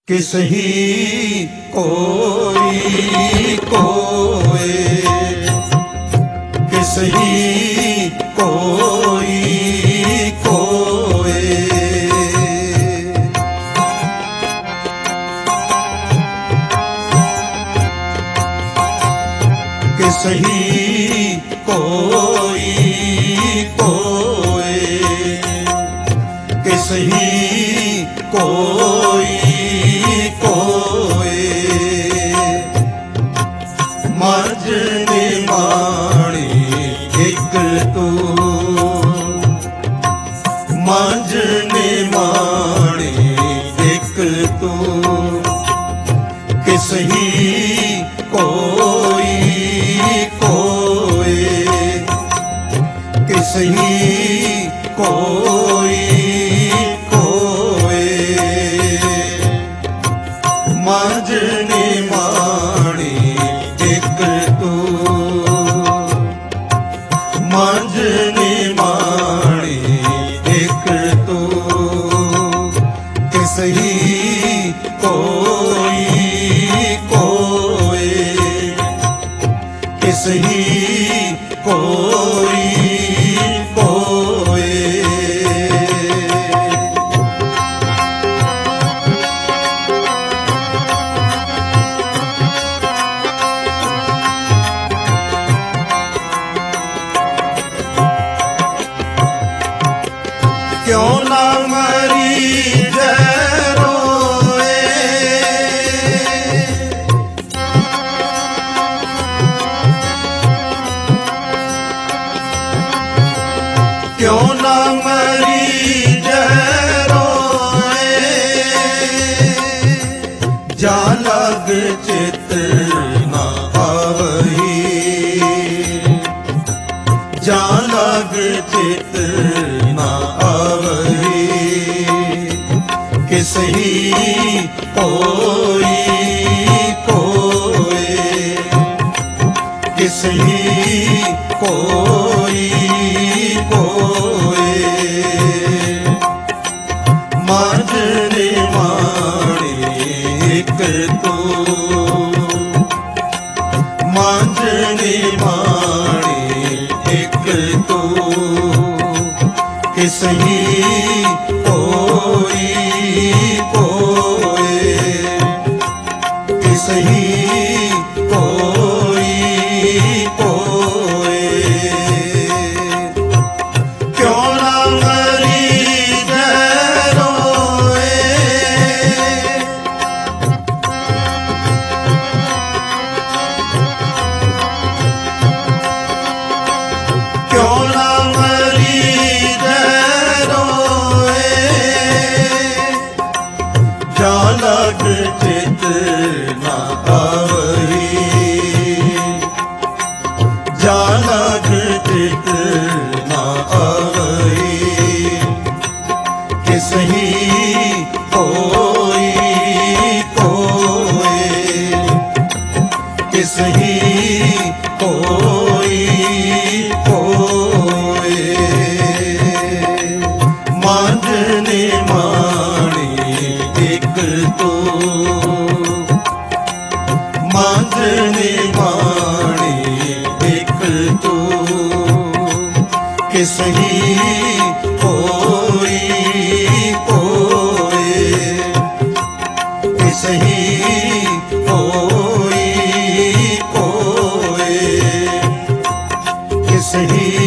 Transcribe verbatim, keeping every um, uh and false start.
किसही कोई कोय, किसही कोई कोय। किसही कोई कोय, किसही कोई कोय। मज निमाणी एक तू, मज निमाणी एक तू। किसही कोई कोय, किसही कोई कोय। मज निमाणी एक तू, मज निमाणी एक तू। किसही कोई कोय, किसही कोई कोय। क्यों ना मरी रोए, क्यों ना मरी रोए। जा लग चित ना आवही, जा लग चित ना आवही। किसही कोई कोय, किसही कोई कोय। मज निमाणी एक तू, मज निमाणी एक तू। किसही कोई कोय, किसही कोई कोय। क्यों ना मरी रोए, क्यों ना मरी रोए। जा लग चित ना आवही, जा लग चित ना आवही। किसही कोई कोय, किसही कोई कोय। मज निमाणी एक तू, मज निमाणी एक तू। किसही कोई कोय, किसही कोई कोय। किसही